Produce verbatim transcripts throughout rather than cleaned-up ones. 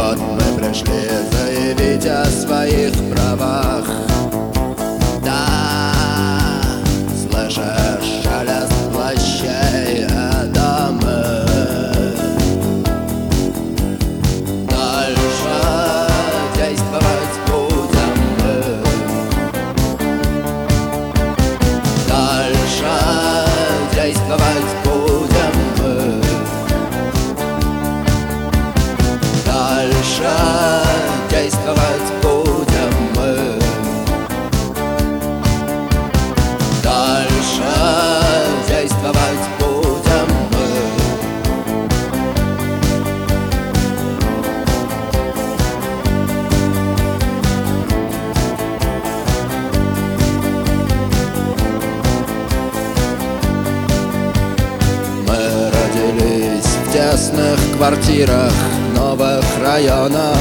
вот мы пришли заявить о своих правах. Да, слышишь шелест плащей, это мы. Дальше действовать будем мы. Дальше действовать будем мы. Дальше действовать будем мы. Дальше действовать будем мы. Мы родились в тесных квартирах новых районов.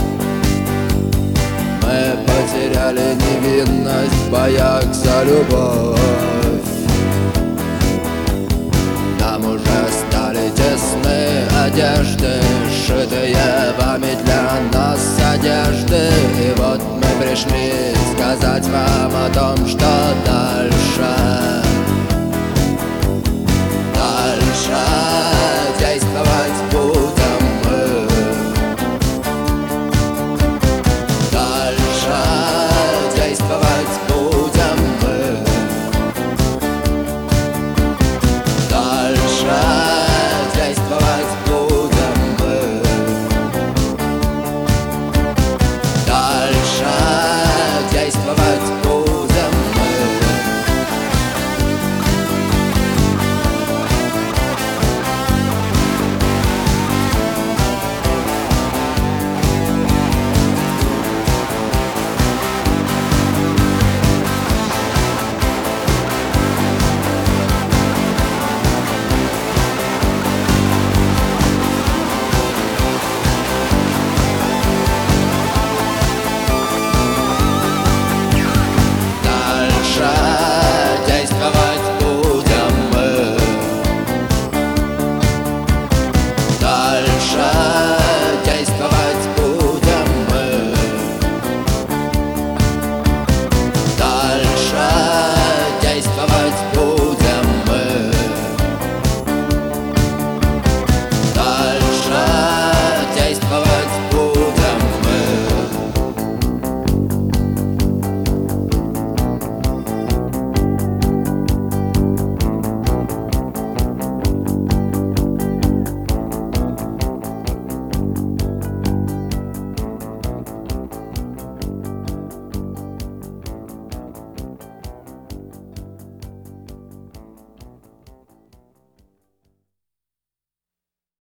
Мы потеряли невинность в боях за любовь. Нам уже стали тесны одежды, сшитые вами для нас одежды. И вот мы пришли сказать вам о том, что да,